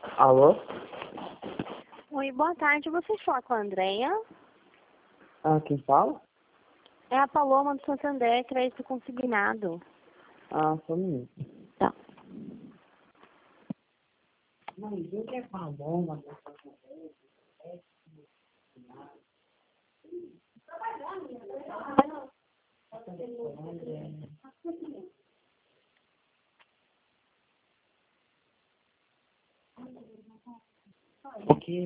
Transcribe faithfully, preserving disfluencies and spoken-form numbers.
Alô? Oi, boa tarde. Você fala com a Andrea? Ah, quem fala? É a Paloma do Santander, crédito consignado. Ah, só um minuto. Tá. Mas eu que é Paloma do Santander? O quê?